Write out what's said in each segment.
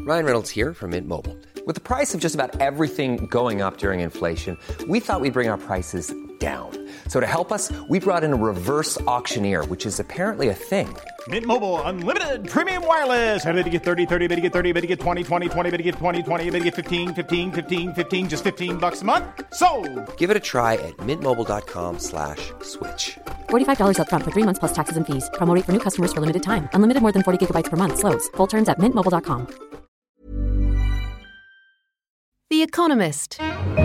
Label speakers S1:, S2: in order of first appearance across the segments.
S1: Ryan Reynolds here from Mint Mobile. With the price of just about everything going up during inflation, we thought we'd bring our prices down. So to help us, we brought in a reverse auctioneer, which is apparently a thing.
S2: Mint Mobile Unlimited Premium Wireless. How to get 30, 30, bit to get 30, bit to get 20, 20, 20, bit to get 20, 20, bit to get 15, 15, 15, 15, just $15 a month? Sold!
S1: Give it a try at mintmobile.com/switch.
S3: $45 up front for 3 months plus taxes and fees. Promo rate for new customers for limited time. Unlimited more than 40 gigabytes per month. Slows full terms at mintmobile.com.
S4: The Economist.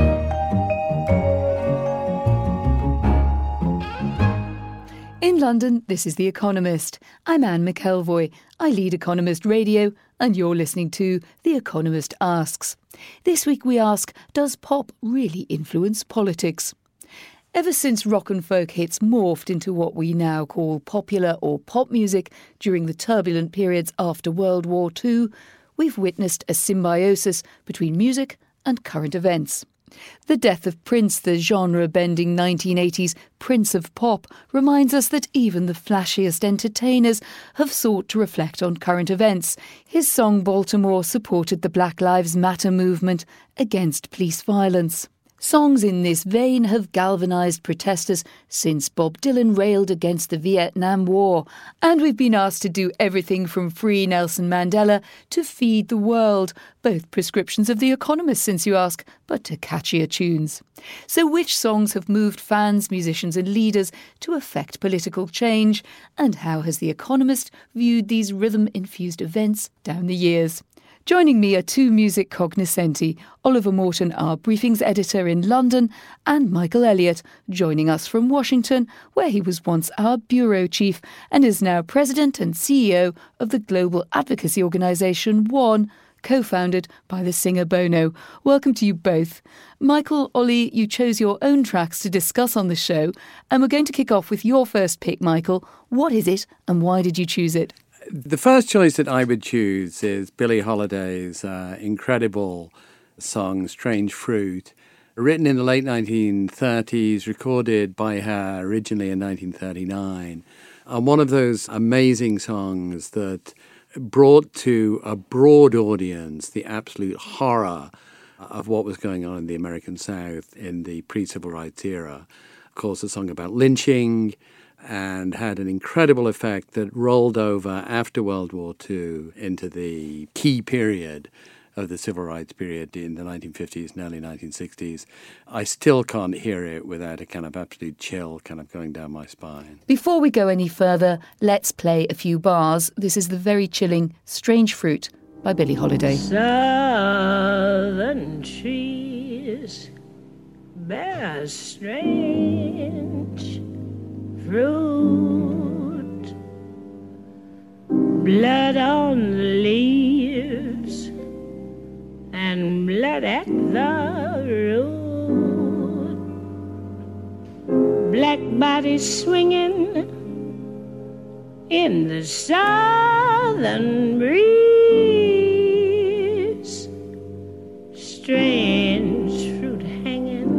S4: In London, this is The Economist. I'm Anne McElvoy. I lead Economist Radio, and you're listening to The Economist Asks. This week we ask, does pop really influence politics? Ever since rock and folk hits morphed into what we now call popular or pop music during the turbulent periods after World War II, we've witnessed a symbiosis between music and current events. The death of Prince, the genre-bending 1980s Prince of Pop, reminds us that even the flashiest entertainers have sought to reflect on current events. His song Baltimore supported the Black Lives Matter movement against police violence. Songs in this vein have galvanised protesters since Bob Dylan railed against the Vietnam War. And we've been asked to do everything from free Nelson Mandela to feed the world. Both prescriptions of The Economist, since you ask, but to catchier tunes. So which songs have moved fans, musicians and leaders to effect political change? And how has The Economist viewed these rhythm-infused events down the years? Joining me are two music cognoscenti, Oliver Morton, our briefings editor in London, and Michael Elliott, joining us from Washington, where he was once our bureau chief and is now president and CEO of the global advocacy organisation One, co-founded by the singer Bono. Welcome to you both. Michael, Ollie, you chose your own tracks to discuss on the show, and we're going to kick off with your first pick, Michael. What is it and why did you choose it?
S5: The first choice that I would choose is Billie Holiday's incredible song, Strange Fruit, written in the late 1930s, recorded by her originally in 1939. And one of those amazing songs that brought to a broad audience the absolute horror of what was going on in the American South in the pre-civil rights era. Of course, a song about lynching, and had an incredible effect that rolled over after World War II into the key period of the civil rights period in the 1950s and early 1960s. I still can't hear it without a kind of absolute chill kind of going down my spine.
S4: Before we go any further, let's play a few bars. This is the very chilling Strange Fruit by Billie Holiday.
S6: Southern trees bear strange fruit, blood on the leaves and blood at the root, black bodies swinging in the southern breeze, strange fruit hanging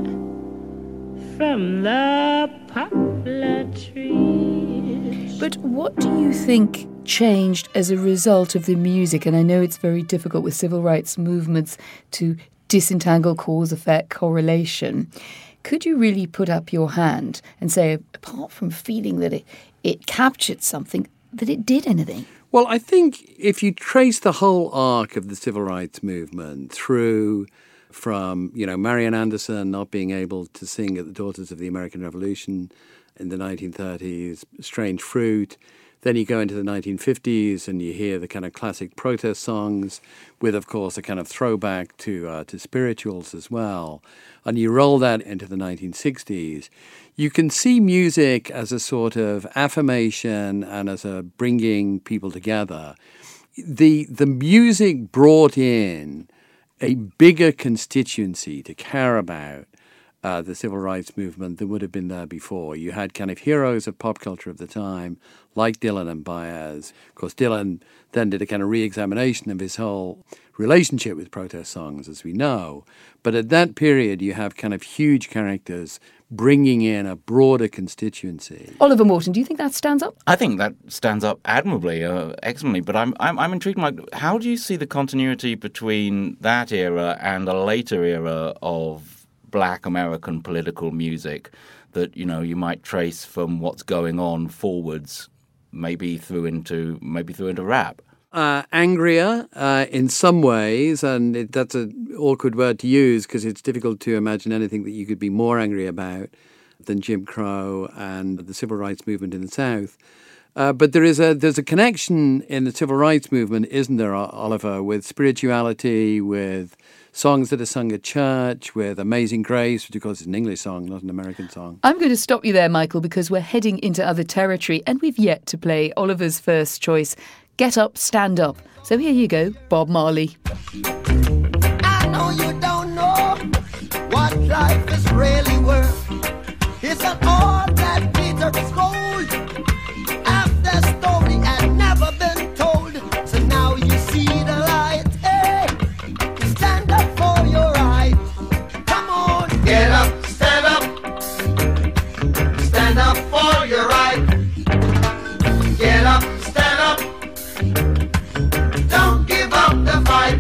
S6: from the poplar trees.
S4: But what do you think changed as a result of the music? And I know it's very difficult with civil rights movements to disentangle cause-effect correlation. Could you really put up your hand and say, apart from feeling that it captured something, that it did anything?
S5: Well, I think if you trace the whole arc of the civil rights movement through from, Marian Anderson not being able to sing at the Daughters of the American Revolution in the 1930s, Strange Fruit. Then you go into the 1950s and you hear the kind of classic protest songs with, of course, a kind of throwback to spirituals as well. And you roll that into the 1960s. You can see music as a sort of affirmation and as a bringing people together. The music brought in a bigger constituency to care about the civil rights movement than would have been there before. You had kind of heroes of pop culture of the time, like Dylan and Baez. Of course, Dylan then did a kind of re-examination of his whole relationship with protest songs, as we know. But at that period, you have kind of huge characters bringing in a broader constituency.
S4: Oliver Morton, do you think that stands up?
S7: I think that stands up admirably, excellently. But I'm intrigued, Mike. How do you see the continuity between that era and a later era of Black American political music that you might trace from what's going on forwards, maybe through into rap?
S5: Angrier in some ways, and that's an awkward word to use because it's difficult to imagine anything that you could be more angry about than Jim Crow and the civil rights movement in the South. But there's a connection in the civil rights movement, isn't there, Oliver, with spirituality, with songs that are sung at church, with Amazing Grace, which of course is an English song, not an American song.
S4: I'm going to stop you there, Michael, because we're heading into other territory and we've yet to play Oliver's first choice, Get Up, Stand Up. So here you go, Bob Marley.
S8: I know you don't know what life is really worth. It's not all that glitter is gold. Half the story had never been told. So now you see the light. Hey, stand up for your right. Come on, get up, stand up. Stand up for your right. Get up, stand up. Don't give up the fight.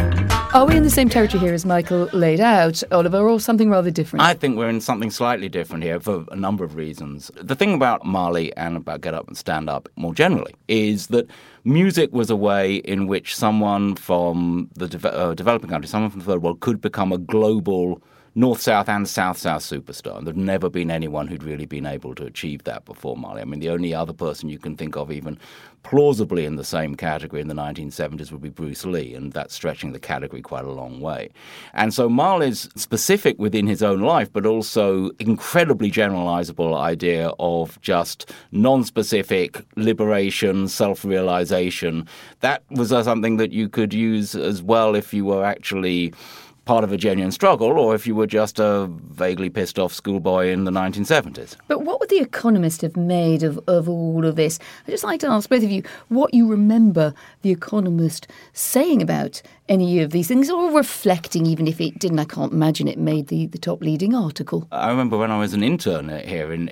S4: Are we in the same territory here as Michael laid out, Oliver, or something rather different?
S7: I think we're in something slightly different here for a number of reasons. The thing about Marley and about Get Up and Stand Up more generally is that music was a way in which someone from the developing country, someone from the third world, could become a global North-South and South-South superstar. And there'd never been anyone who'd really been able to achieve that before Marley. I mean, the only other person you can think of even plausibly in the same category in the 1970s would be Bruce Lee, and that's stretching the category quite a long way. And so Marley's specific within his own life, but also incredibly generalizable idea of just non-specific liberation, self-realization, that was something that you could use as well if you were actually part of a genuine struggle, or if you were just a vaguely pissed off schoolboy in the 1970s.
S4: But what would The Economist have made of all of this? I'd just like to ask both of you what you remember The Economist saying about any of these things, or reflecting, even if it didn't. I can't imagine it made the top leading article.
S7: I remember when I was an intern here in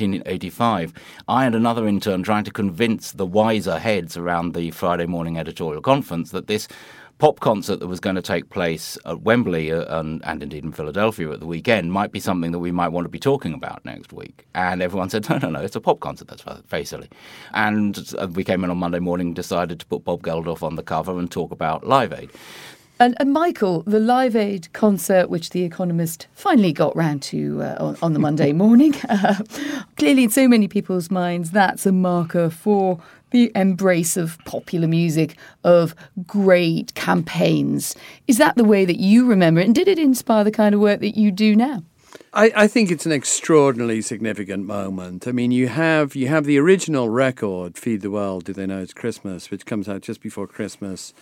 S7: 1985, I and another intern trying to convince the wiser heads around the Friday morning editorial conference that this pop concert that was going to take place at Wembley and indeed in Philadelphia at the weekend might be something that we might want to be talking about next week. And everyone said, no, it's a pop concert. That's very silly. And we came in on Monday morning and decided to put Bob Geldof on the cover and talk about Live Aid.
S4: And Michael, the Live Aid concert, which The Economist finally got round to on the Monday morning, clearly in so many people's minds, that's a marker for the embrace of popular music, of great campaigns. Is that the way that you remember it? And did it inspire the kind of work that you do now?
S5: I think it's an extraordinarily significant moment. I mean, you have the original record, Feed the World, Do They Know It's Christmas, which comes out just before Christmas,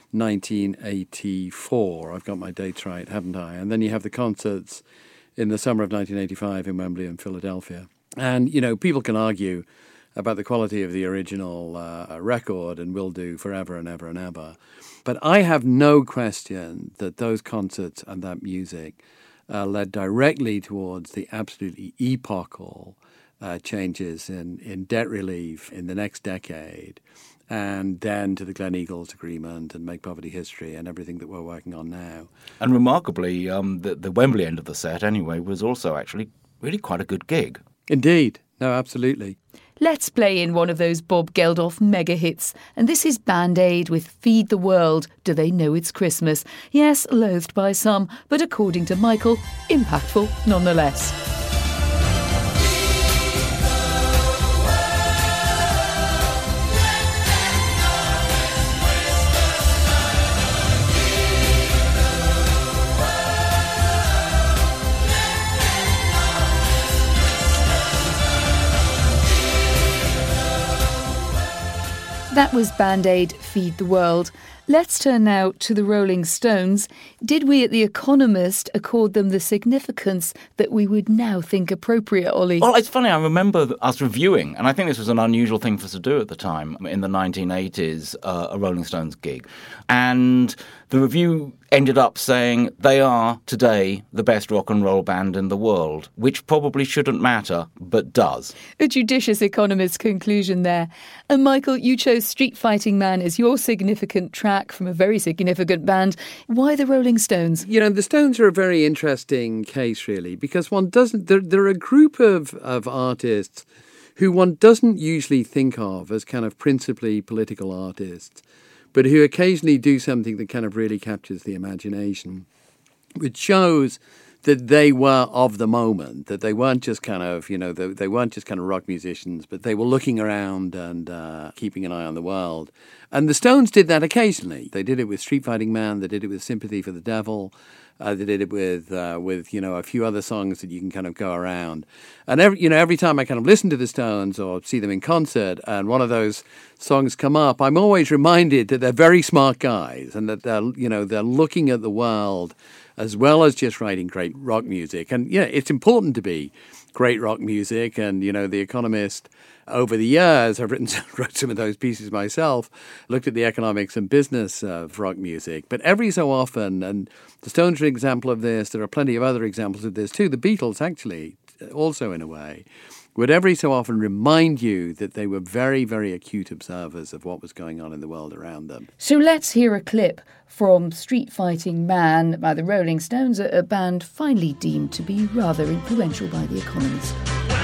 S5: 1984. I've got my dates right, haven't I? And then you have the concerts in the summer of 1985 in Wembley and Philadelphia. And, people can argue about the quality of the original record, and will do forever and ever and ever. But I have no question that those concerts and that music led directly towards the absolutely epochal changes in debt relief in the next decade, and then to the Gleneagles Agreement and Make Poverty History and everything that we're working on now.
S7: And remarkably, the Wembley end of the set, anyway, was also actually really quite a good gig.
S5: Indeed. No, absolutely.
S4: Let's play in one of those Bob Geldof mega hits. And this is Band Aid with Feed the World, Do They Know It's Christmas? Yes, loathed by some, but according to Michael, impactful nonetheless. That was Band Aid, Feed the World. Let's turn now to the Rolling Stones. Did we at The Economist accord them the significance that we would now think appropriate, Ollie?
S7: Well, it's funny, I remember us reviewing, and I think this was an unusual thing for us to do at the time, in the 1980s, a Rolling Stones gig. And the review ended up saying they are today the best rock and roll band in the world, which probably shouldn't matter, but does.
S4: A judicious Economist conclusion there. And Michael, you chose Street Fighting Man as your significant track from a very significant band. Why the Rolling Stones?
S5: You know, the Stones are a very interesting case, really, because one doesn't... They're a group of artists who one doesn't usually think of as kind of principally political artists, but who occasionally do something that kind of really captures the imagination, which shows that they were of the moment, that they weren't just kind of, they weren't just kind of rock musicians, but they were looking around and keeping an eye on the world. And the Stones did that occasionally. They did it with Street Fighting Man, they did it with Sympathy for the Devil, they did it with a few other songs that you can kind of go around. And every time I kind of listen to the Stones or see them in concert and one of those songs come up, I'm always reminded that they're very smart guys and that they're looking at the world as well as just writing great rock music. And yeah, it's important to be great rock music. And, The Economist, over the years, I've wrote some of those pieces myself, looked at the economics and business of rock music. But every so often, and the Stones are an example of this, there are plenty of other examples of this too, the Beatles actually, also in a way, would every so often remind you that they were very, very acute observers of what was going on in the world around them.
S4: So let's hear a clip from Street Fighting Man by the Rolling Stones, a band finally deemed to be rather influential by The Economist.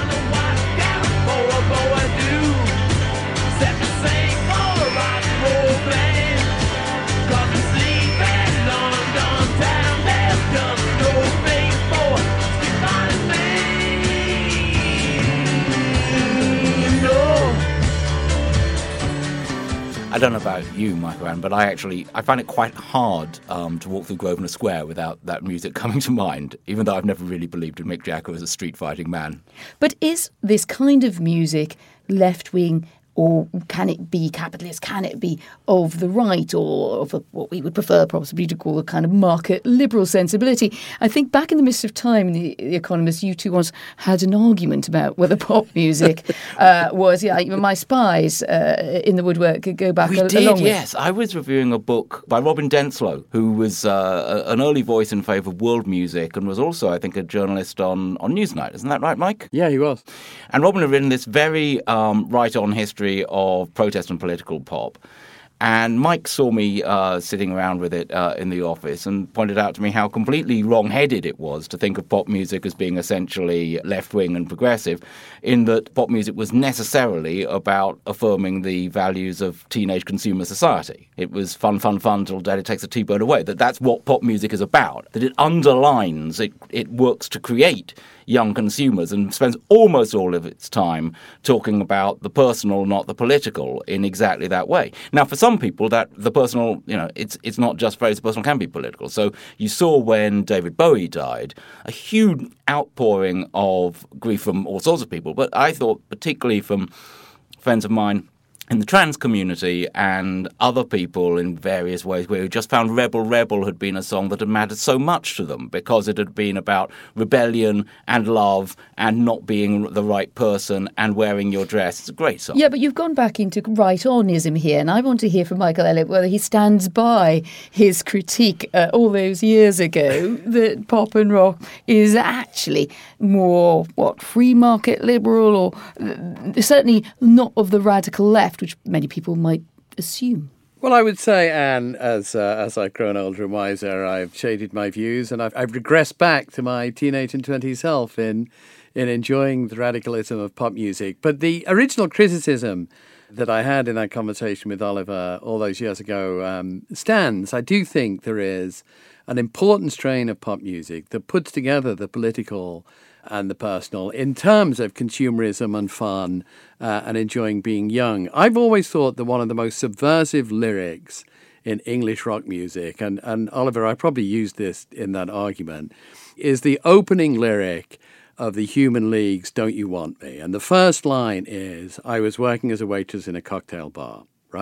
S7: I don't know about you, Michael Ann, but I find it quite hard to walk through Grosvenor Square without that music coming to mind, even though I've never really believed in Mick Jagger as a street fighting man.
S4: But is this kind of music left-wing, or can it be capitalist? Can it be of the right, or of what we would prefer possibly to call a kind of market liberal sensibility? I think back in the midst of time in The Economist, you two once had an argument about whether pop music was, My Spies in the woodwork could go back a long way.
S7: Yes. I was reviewing a book by Robin Denslow, who was an early voice in favour of world music and was also, I think, a journalist on Newsnight. Isn't that right, Mike?
S5: Yeah, he was.
S7: And Robin had written this very right-on history of protest and political pop. And Mike saw me sitting around with it in the office and pointed out to me how completely wrong-headed it was to think of pop music as being essentially left-wing and progressive, in that pop music was necessarily about affirming the values of teenage consumer society. It was fun, fun, fun till Daddy takes a T-bird away. That's what pop music is about, that it underlines, it works to create young consumers and spends almost all of its time talking about the personal, not the political, in exactly that way. Now, for some people, that the personal, it's not just phrase, the personal can be political. So you saw when David Bowie died, a huge outpouring of grief from all sorts of people, but I thought particularly from friends of mine in the trans community and other people in various ways, where we just found Rebel Rebel had been a song that had mattered so much to them because it had been about rebellion and love and not being the right person and wearing your dress. It's a great song.
S4: Yeah, but you've gone back into right-onism here, and I want to hear from Michael Elliott whether he stands by his critique all those years ago that pop and rock is actually more, free market liberal, or certainly not of the radical left, which many people might assume.
S5: Well, I would say, Anne, as I've grown older and wiser, I've shaded my views, and I've regressed back to my teenage and 20s self in enjoying the radicalism of pop music. But the original criticism that I had in that conversation with Oliver all those years ago stands. I do think there is an important strain of pop music that puts together the political and the personal in terms of consumerism and fun and enjoying being young. I've always thought that one of the most subversive lyrics in English rock music, and Oliver, I probably used this in that argument, is the opening lyric of the Human League's Don't You Want Me? And the first line is, I was working as a waitress in a cocktail bar, right?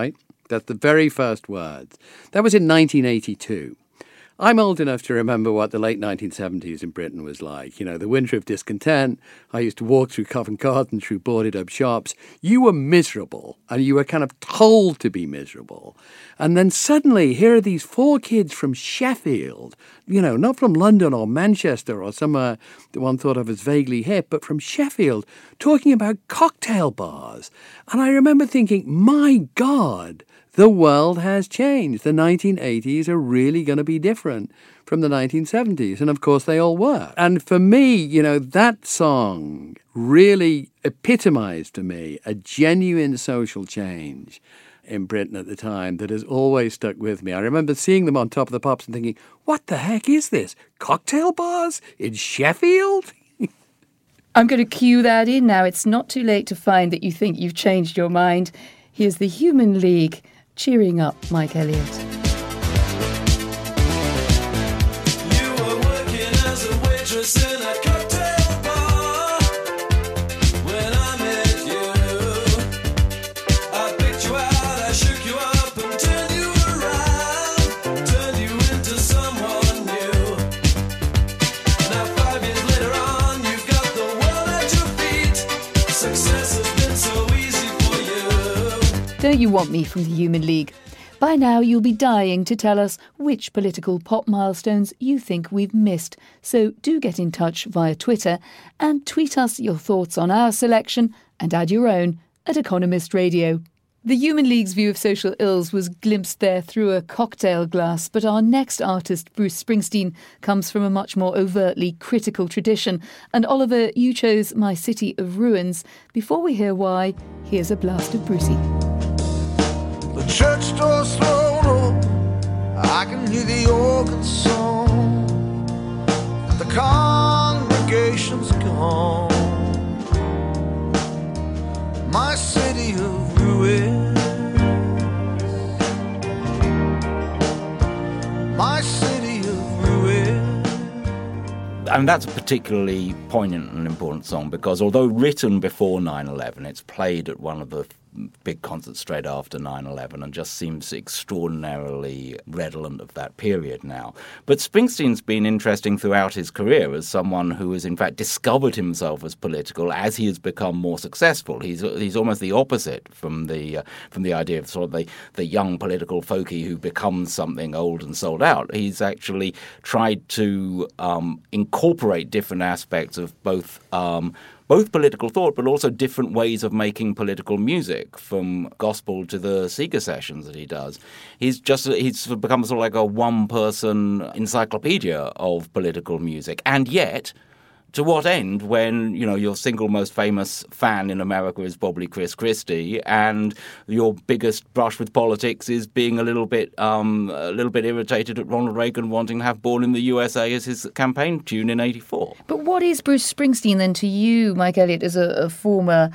S5: That's the very first words. That was in 1982. I'm old enough to remember what the late 1970s in Britain was like. You know, the winter of discontent. I used to walk through Covent Garden, through boarded up shops. You were miserable, and you were kind of told to be miserable. And then suddenly, here are these 4 kids from Sheffield, you know, not from London or Manchester or somewhere that one thought of as vaguely hip, but from Sheffield, talking about cocktail bars. And I remember thinking, my God, the world has changed. The 1980s are really going to be different from the 1970s. And of course, they all were. And for me, you know, that song really epitomized to me a genuine social change in Britain at the time that has always stuck with me. I remember seeing them on Top of the Pops and thinking, what the heck is this? Cocktail bars in Sheffield?
S4: I'm going to cue that in now. It's not too late to find that you think you've changed your mind. Here's the Human League cheering up Mike Elliott.
S9: You were working as a waitress in a cocktail bar when I met you. I picked you out, I shook you up and turned you around, turned you into someone new. Now 5 years later on, you've got the world at your feet. Success has been so easy for you.
S4: Don't you want me from the Human League? By now you'll be dying to tell us which political pop milestones you think we've missed. So do get in touch via Twitter and tweet us your thoughts on our selection and add your own at Economist Radio. The Human League's view of social ills was glimpsed there through a cocktail glass, but our next artist, Bruce Springsteen, comes from a much more overtly critical tradition. And Oliver, you chose My City of Ruins. Before we hear why, here's a blast of Brucey.
S10: The church door's thrown open, I can hear the organ song. The congregation's gone. My city of ruins. My city of ruins.
S7: And that's a particularly poignant and important song because although written before 9/11, it's played at one of the big concerts straight after 9/11 and just seems extraordinarily redolent of that period now. But Springsteen's been interesting throughout his career as someone who has in fact discovered himself as political as he has become more successful. He's almost the opposite from the idea of sort of the young political folkie who becomes something old and sold out. He's actually tried to incorporate different aspects of both political thought, but also different ways of making political music, from gospel to the Seeger sessions that he does. He's become sort of like a one-person encyclopedia of political music, and yet, to what end when, you know, your single most famous fan in America is probably Chris Christie, and your biggest brush with politics is being a little bit irritated at Ronald Reagan wanting to have Born in the USA as his campaign tune in '84.
S4: But what is Bruce Springsteen then to you, Mike Elliott, as a former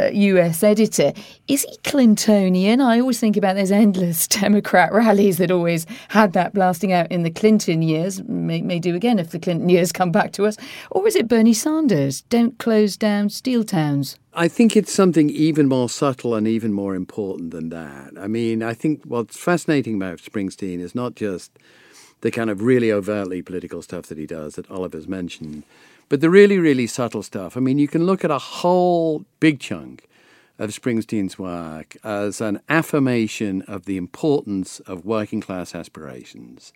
S4: US editor? Is he Clintonian? I always think about those endless Democrat rallies that always had that blasting out in the Clinton years, may do again if the Clinton years come back to us. Or is it Bernie Sanders? Don't close down steel towns.
S5: I think it's something even more subtle and even more important than that. I mean, I think what's fascinating about Springsteen is not just the kind of really overtly political stuff that he does that Oliver's mentioned, but the really, really subtle stuff. I mean, you can look at a whole big chunk of Springsteen's work as an affirmation of the importance of working class aspirations.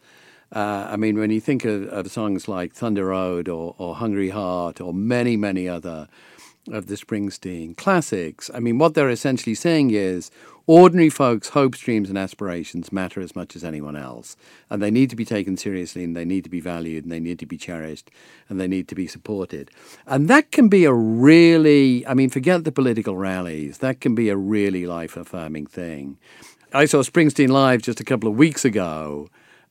S5: I mean, when you think of songs like Thunder Road or Hungry Heart or many, many other of the Springsteen classics, I mean, what they're essentially saying is ordinary folks' hopes, dreams and aspirations matter as much as anyone else. And they need to be taken seriously, and they need to be valued, and they need to be cherished, and they need to be supported. And that can be a really, I mean, forget the political rallies, that can be a really life-affirming thing. I saw Springsteen live just a couple of weeks ago,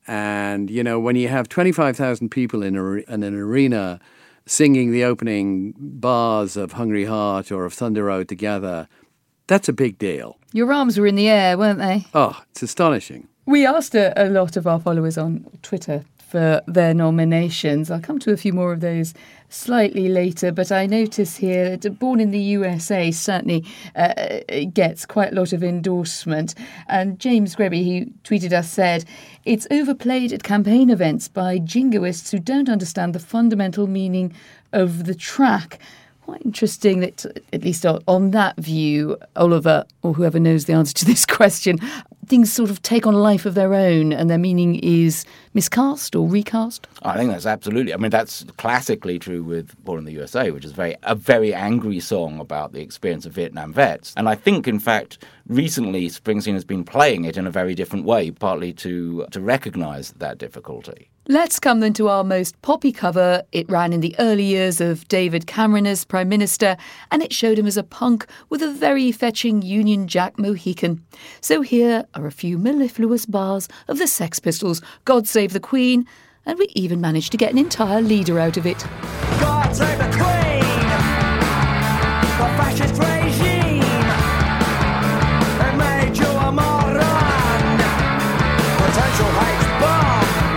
S5: and, you know, when you have 25,000 people in an arena singing the opening bars of Hungry Heart or of Thunder Road together, that's a big deal.
S4: Your arms were in the air, weren't they?
S5: Oh, it's astonishing.
S4: We asked a lot of our followers on Twitter for their nominations. I'll come to a few more of those slightly later, but I notice here that Born in the USA certainly gets quite a lot of endorsement. And James Greby, who tweeted us, said, "It's overplayed at campaign events by jingoists who don't understand the fundamental meaning of the track." Quite interesting that, at least on that view, Oliver, or whoever knows the answer to this question, things sort of take on a life of their own and their meaning is miscast or recast?
S7: I think that's absolutely. I mean, that's classically true with Born in the USA, which is a very angry song about the experience of Vietnam vets. And I think, in fact, recently Springsteen has been playing it in a very different way, partly to recognise that difficulty.
S4: Let's come then to our most poppy cover. It ran in the early years of David Cameron as Prime Minister, and it showed him as a punk with a very fetching Union Jack Mohican. So here are a few mellifluous bars of the Sex Pistols, God Save the Queen, and we even managed to get an entire leader out of it.
S9: God save the Queen, the fascist regime, they made you a moron, potential hate bomb.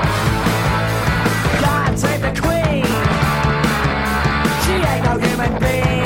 S9: God save the Queen, she ain't no human being.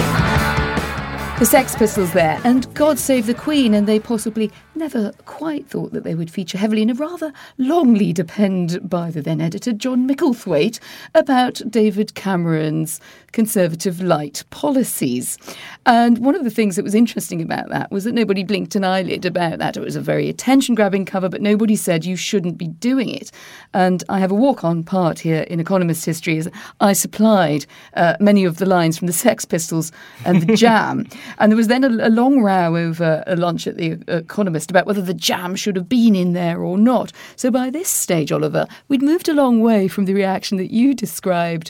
S4: The Sex Pistols there, and God Save the Queen, and they possibly never quite thought that they would feature heavily in a rather long leader penned by the then editor John Micklethwaite about David Cameron's Conservative light policies. And one of the things that was interesting about that was that nobody blinked an eyelid about that. It was a very attention-grabbing cover, but nobody said you shouldn't be doing it. And I have a walk-on part here in Economist history as I supplied many of the lines from the Sex Pistols and the Jam. And there was then a long row over a lunch at the Economist about whether the Jam should have been in there or not. So by this stage, Oliver, we'd moved a long way from the reaction that you described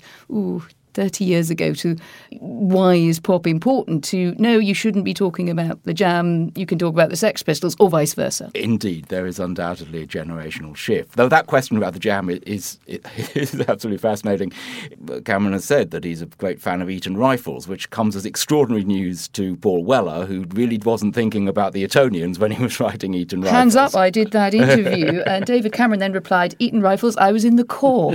S4: 30 years ago to why is pop important to no, you shouldn't be talking about the Jam, you can talk about the Sex Pistols, or vice versa.
S7: Indeed, there is undoubtedly a generational shift. Though that question about the Jam is absolutely fascinating. Cameron has said that he's a great fan of Eton Rifles, which comes as extraordinary news to Paul Weller, who really wasn't thinking about the Etonians when he was writing Eton Rifles.
S4: Hands up, I did that interview. And David Cameron then replied, Eton Rifles, I was in the Corps.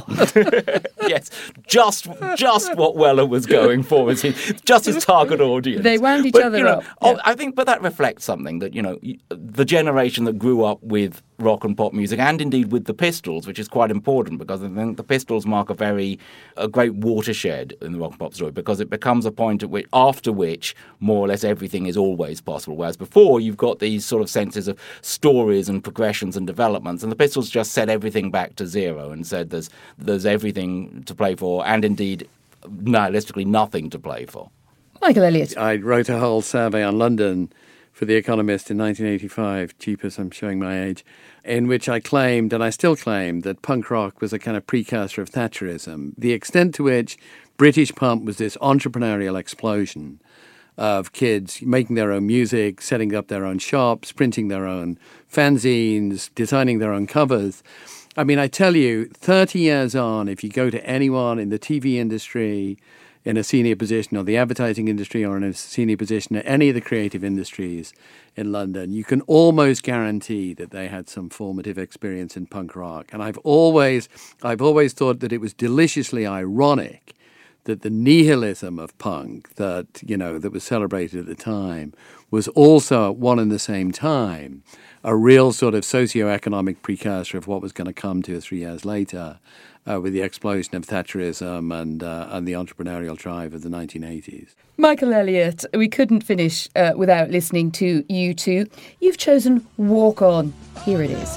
S7: Yes, just what Weller was going for, was just his target audience.
S4: They wound each other up.
S7: Yeah. I think, but that reflects something that, the generation that grew up with rock and pop music, and indeed with the Pistols, which is quite important because I think the Pistols mark a great watershed in the rock and pop story, because it becomes a point after which more or less everything is always possible. Whereas before you've got these sort of senses of stories and progressions and developments, and the Pistols just set everything back to zero and said there's everything to play for, and indeed nihilistically nothing to play for.
S4: Michael Elliott.
S5: I wrote a whole survey on London for The Economist in 1985, cheapest, I'm showing my age, in which I claimed, and I still claim, that punk rock was a kind of precursor of Thatcherism. The extent to which British punk was this entrepreneurial explosion of kids making their own music, setting up their own shops, printing their own fanzines, designing their own covers. I mean, I tell you, 30 years on, if you go to anyone in the TV industry, in a senior position, or the advertising industry, or in a senior position at any of the creative industries in London, you can almost guarantee that they had some formative experience in punk rock. And I've always thought that it was deliciously ironic that the nihilism of punk that was celebrated at the time was also at one and the same time a real sort of socio-economic precursor of what was going to come 2 or 3 years later with the explosion of Thatcherism and the entrepreneurial drive of the 1980s.
S4: Michael Elliott, we couldn't finish without listening to U2. You've chosen Walk On. Here it is.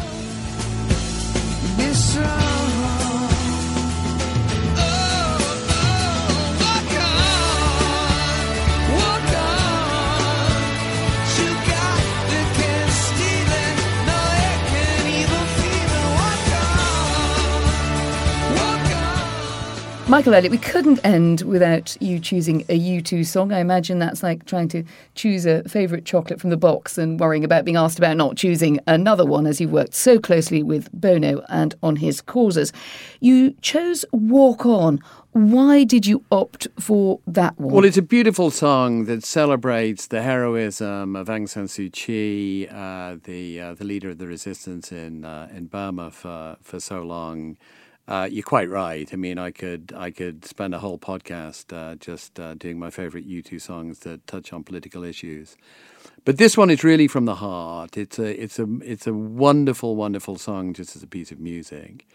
S4: Michael Elliott, we couldn't end without you choosing a U2 song. I imagine that's like trying to choose a favourite chocolate from the box and worrying about being asked about not choosing another one, as you worked so closely with Bono and on his causes. You chose Walk On. Why did you opt for that one?
S5: Well, it's a beautiful song that celebrates the heroism of Aung San Suu Kyi, the leader of the resistance in Burma for so long. You're quite right. I mean, I could spend a whole podcast just doing my favourite U2 songs that touch on political issues. But this one is really from the heart. It's a wonderful, wonderful song just as a piece of music.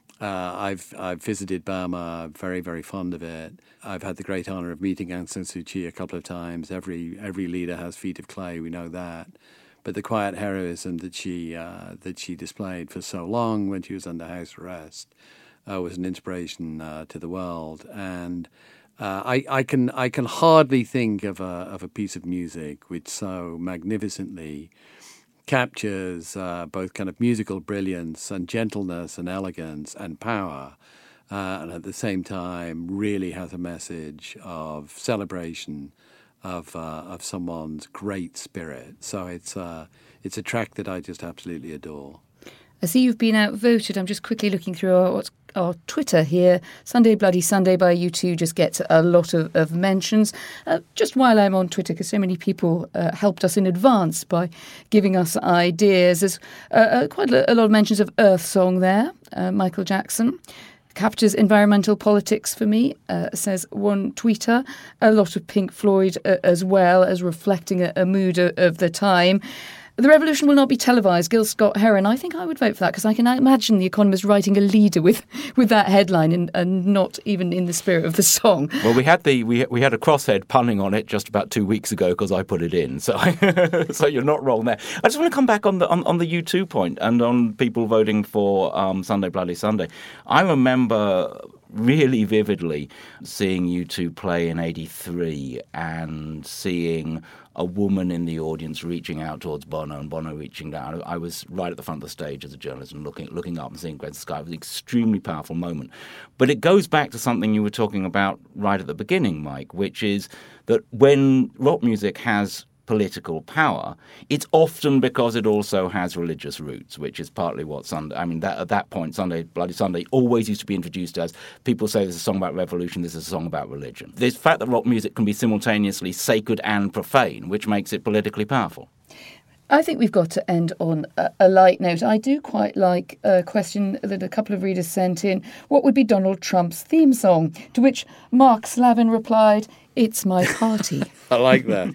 S5: I've visited Burma, very, very fond of it. I've had the great honour of meeting Aung San Suu Kyi a couple of times. Every leader has feet of clay, we know that. But the quiet heroism that she displayed for so long when she was under house arrest was an inspiration to the world. And I can hardly think of a piece of music which so magnificently captures both kind of musical brilliance and gentleness and elegance and power, and at the same time really has a message of celebration of someone's great spirit. So it's a track that I just absolutely adore.
S4: I see you've been outvoted. I'm just quickly looking through our Twitter here. Sunday Bloody Sunday by U2 just gets a lot of mentions. Just while I'm on Twitter, because so many people helped us in advance by giving us ideas. There's quite a lot of mentions of Earth Song there. Michael Jackson captures environmental politics for me, says one tweeter. A lot of Pink Floyd as well, as reflecting a mood of the time. The revolution will not be televised. Gil Scott Heron. I think I would vote for that because I can imagine The Economist writing a leader with that headline and not even in the spirit of the song.
S7: Well, we had a crosshead punning on it just about 2 weeks ago because I put it in. So so you're not wrong there. I just want to come back on the U2 point and on people voting for Sunday Bloody Sunday. I remember really vividly seeing U2 play in '83 and seeing a woman in the audience reaching out towards Bono and Bono reaching down. I was right at the front of the stage as a journalist and looking up and seeing Gwen Sky. It was an extremely powerful moment. But it goes back to something you were talking about right at the beginning, Mike, which is that when rock music has political power, it's often because it also has religious roots, which is partly what Sunday, I mean, at that point, Sunday Bloody Sunday always used to be introduced as, people say this is a song about revolution, this is a song about religion. This fact that rock music can be simultaneously sacred and profane, which makes it politically powerful.
S4: I think we've got to end on a light note. I do quite like a question that a couple of readers sent in. What would be Donald Trump's theme song? To which Mark Slavin replied, "It's my party."
S5: I like that.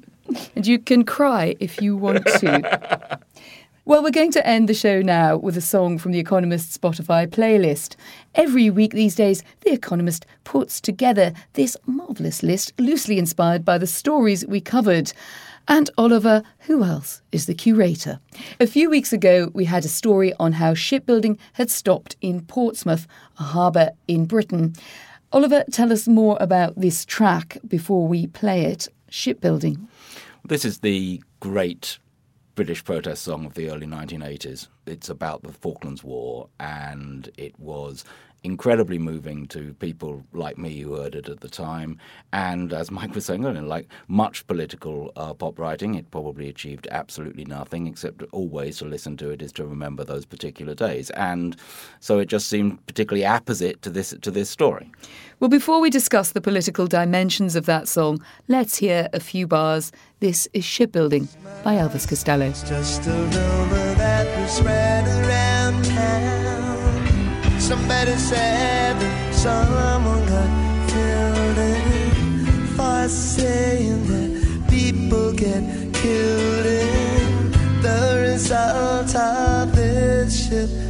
S4: And you can cry if you want to. Well, we're going to end the show now with a song from The Economist Spotify playlist. Every week these days, The Economist puts together this marvellous list, loosely inspired by the stories we covered. And Oliver, who else is the curator? A few weeks ago, we had a story on how shipbuilding had stopped in Portsmouth, a harbour in Britain. Oliver, tell us more about this track before we play it, Shipbuilding.
S7: This is the great British protest song of the early 1980s. It's about the Falklands War, and it was incredibly moving to people like me who heard it at the time. And as Mike was saying earlier, like much political pop writing, it probably achieved absolutely nothing, except always to listen to it is to remember those particular days. And so it just seemed particularly apposite to this story.
S4: Well, before we discuss the political dimensions of that song, let's hear a few bars. This is Shipbuilding by Elvis Costello.
S10: It's just a rumor that was spread around town. Somebody said that someone got killed in for saying that people get killed in the result of this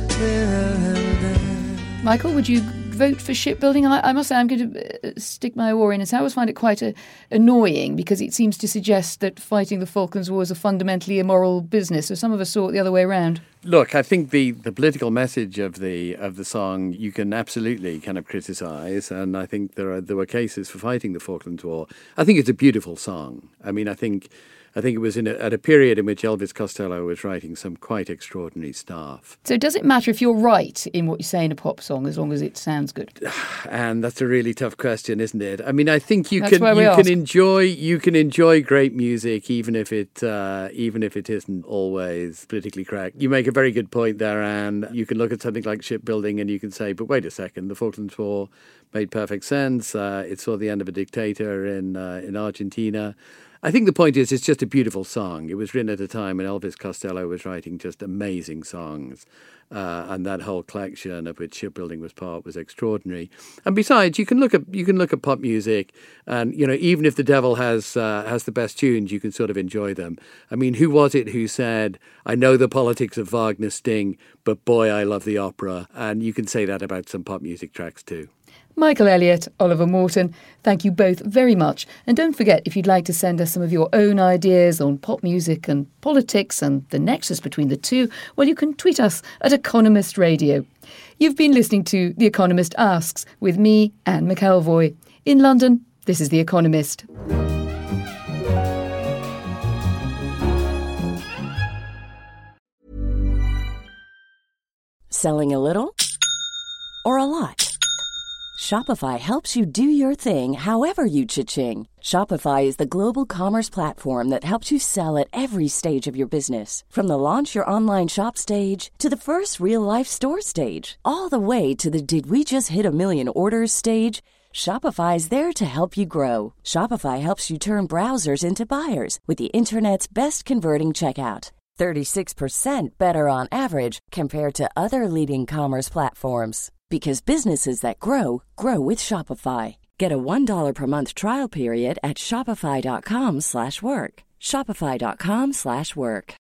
S10: shipbuilding.
S4: Michael, would you vote for shipbuilding? I must say I'm going to stick my oar in and say I always find it quite annoying because it seems to suggest that fighting the Falklands War is a fundamentally immoral business. So some of us saw it the other way around.
S5: Look, I think the political message of the song you can absolutely kind of criticise, and I think there were cases for fighting the Falklands War. I think it's a beautiful song. I mean, I think it was at a period in which Elvis Costello was writing some quite extraordinary stuff.
S4: So does it matter if you're right in what you say in a pop song as long as it sounds good?
S5: And that's a really tough question, isn't it? I mean, I think you
S4: That's
S5: can enjoy great music even if it isn't always politically correct. You make a very good point there, Anne. You can look at something like shipbuilding and you can say, but wait a second, the Falklands War made perfect sense. It saw the end of a dictator in Argentina. I think the point is it's just a beautiful song. It was written at a time when Elvis Costello was writing just amazing songs. And that whole collection, of which Shipbuilding was part, was extraordinary. And besides, you can look at pop music, and even if the devil has the best tunes, you can sort of enjoy them. I mean, who was it who said, "I know the politics of Wagner sting, but boy, I love the opera"? And you can say that about some pop music tracks too.
S4: Michael Elliott, Oliver Morton, thank you both very much. And don't forget, if you'd like to send us some of your own ideas on pop music and politics and the nexus between the two, well, you can tweet us at Economist Radio. You've been listening to The Economist Asks with me, Anne McElvoy. In London, this is The Economist.
S11: Selling a little or a lot? Shopify helps you do your thing however you cha-ching. Shopify is the global commerce platform that helps you sell at every stage of your business. From the launch your online shop stage to the first real-life store stage, all the way to the did we just hit a million orders stage. Shopify is there to help you grow. Shopify helps you turn browsers into buyers with the internet's best converting checkout. 36% better on average compared to other leading commerce platforms. Because businesses that grow, grow with Shopify. Get a $1 per month trial period at shopify.com/work. Shopify.com/work.